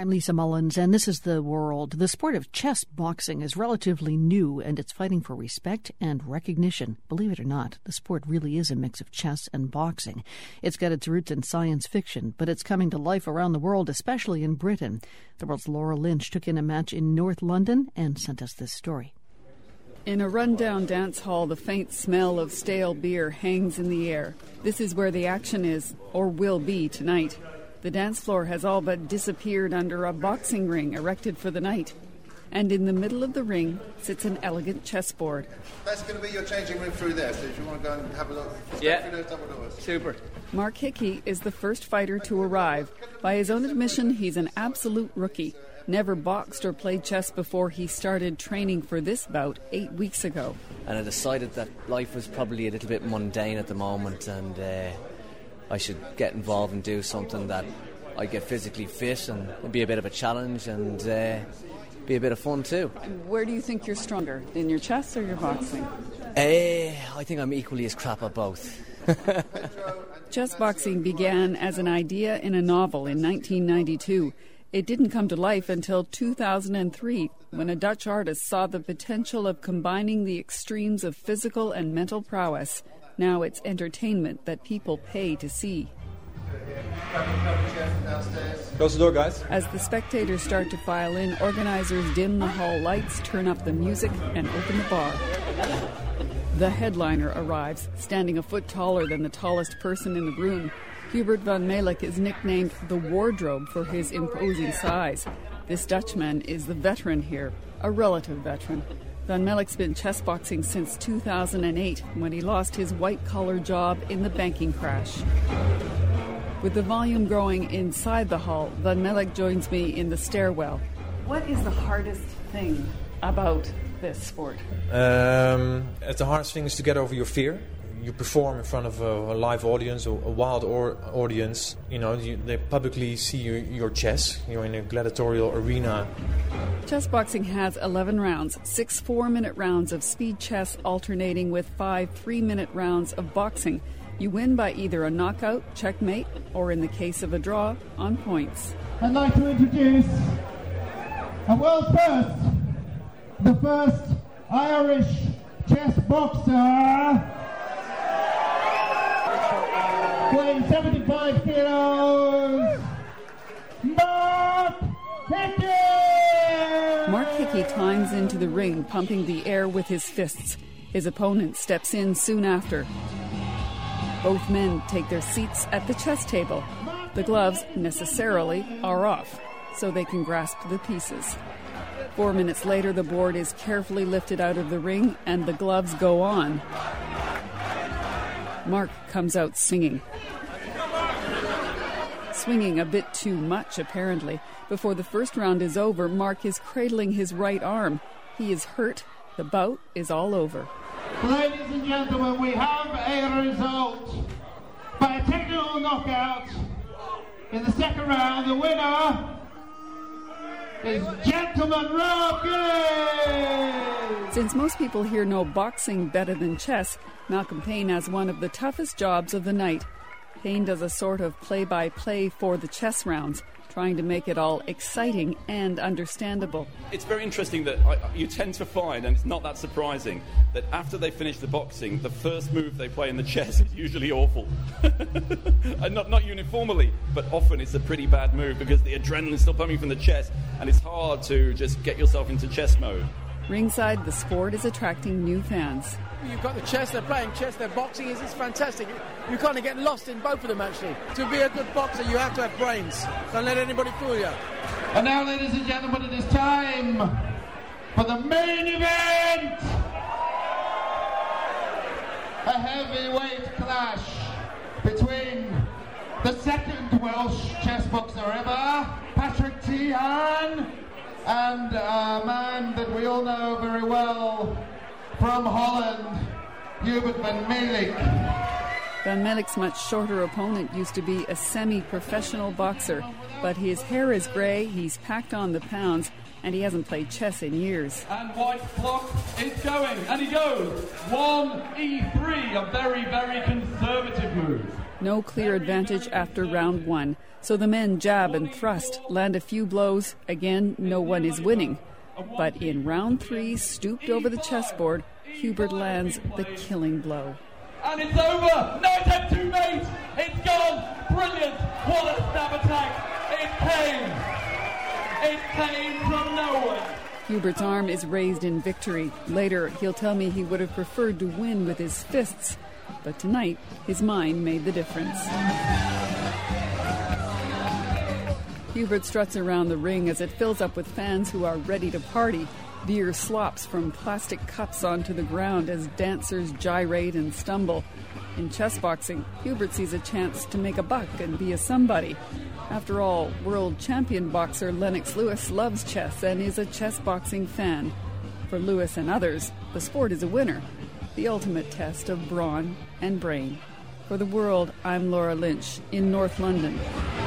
I'm Lisa Mullins, and this is The World. The sport of chess boxing is relatively new, and it's fighting for respect and recognition. Believe it or not, the sport really is a mix of chess and boxing. It's got its roots in science fiction, but it's coming to life around the world, especially in Britain. The World's Laura Lynch took in a match in North London and sent us this story. In a rundown dance hall, the faint smell of stale beer hangs in the air. This is where the action is, or will be, tonight. The dance floor has all but disappeared under a boxing ring erected for the night. And in the middle of the ring sits an elegant chessboard. That's going to be your changing room through there, so if you want to go and have a look, yeah, through those double doors. Super. Mark Hickey is the first fighter to arrive. By his own admission, he's an absolute rookie. Never boxed or played chess before he started training for this bout 8 weeks ago. And I decided that life was probably a little bit mundane at the moment, and I should get involved and do something that I get physically fit and it'd be a bit of a challenge and be a bit of fun too. Where do you think you're stronger, in your chess or your boxing? I think I'm equally as crap at both. Chess boxing began as an idea in a novel in 1992. It didn't come to life until 2003, when a Dutch artist saw the potential of combining the extremes of physical and mental prowess. Now it's entertainment that people pay to see. Close the door, guys. As the spectators start to file in, organizers dim the hall lights, turn up the music, and open the bar. The headliner arrives, standing a foot taller than the tallest person in the room. Hubert van Melick is nicknamed the Wardrobe for his imposing size. This Dutchman is the veteran here, a relative veteran. Van Melick's been chess boxing since 2008, when he lost his white-collar job in the banking crash. With the volume growing inside the hall, Van Melick joins me in the stairwell. What is the hardest thing about this sport? The hardest thing is to get over your fear. You perform in front of a live audience, or a wild audience. You know, they publicly see your chess. You're in a gladiatorial arena. Chess boxing has 11 rounds, 6 4-minute rounds of speed chess alternating with 5 3-minute rounds of boxing. You win by either a knockout, checkmate, or in the case of a draw, on points. I'd like to introduce a world first, the first Irish chess boxer, weighing 75 kilos, Mark Hickey! Mark Hickey climbs into the ring, pumping the air with his fists. His opponent steps in soon after. Both men take their seats at the chess table. The gloves, necessarily, are off, so they can grasp the pieces. 4 minutes later, the board is carefully lifted out of the ring, and the gloves go on. Mark comes out singing. Swinging a bit too much, apparently. Before the first round is over, Mark is cradling his right arm. He is hurt. The bout is all over. Ladies and gentlemen, we have a result. By a technical knockout in the second round, the winner is Gentleman Rob Gillies! Since most people here know boxing better than chess, Malcolm Payne has one of the toughest jobs of the night. Payne does a sort of play-by-play for the chess rounds, trying to make it all exciting and understandable. It's very interesting that you tend to find, and it's not that surprising, that after they finish the boxing, the first move they play in the chess is usually awful. And not uniformly, but often it's a pretty bad move because the adrenaline's still pumping from the chess, and it's hard to just get yourself into chess mode. Ringside, the sport is attracting new fans. You've got the chess, they're playing chess, they're boxing, it's fantastic. You kind of get lost in both of them, actually. To be a good boxer, you have to have brains. Don't let anybody fool you. And now, ladies and gentlemen, it is time for the main event! A heavyweight clash between the second Welsh chess boxer ever, Patrick Teahan, and a man that we all know very well from Holland, Hubert van Melick. Van Melick's much shorter opponent used to be a semi-professional boxer, but his hair is grey, he's packed on the pounds, and he hasn't played chess in years. And white clock is going, and he goes 1E3, a very, very conservative move. No clear advantage after round 1. So the men jab and thrust, land a few blows. Again, no one is winning. But in round 3, stooped over the chessboard, Hubert lands the killing blow. And it's over! No, it's had 2 mates! It's gone! Brilliant! What a stab attack! It came from nowhere! Hubert's arm is raised in victory. Later, he'll tell me he would have preferred to win with his fists. But tonight, his mind made the difference. Hubert struts around the ring as it fills up with fans who are ready to party. Beer slops from plastic cups onto the ground as dancers gyrate and stumble. In chess boxing, Hubert sees a chance to make a buck and be a somebody. After all, world champion boxer Lennox Lewis loves chess and is a chess boxing fan. For Lewis and others, the sport is a winner, the ultimate test of brawn and brain. For The World, I'm Laura Lynch in North London.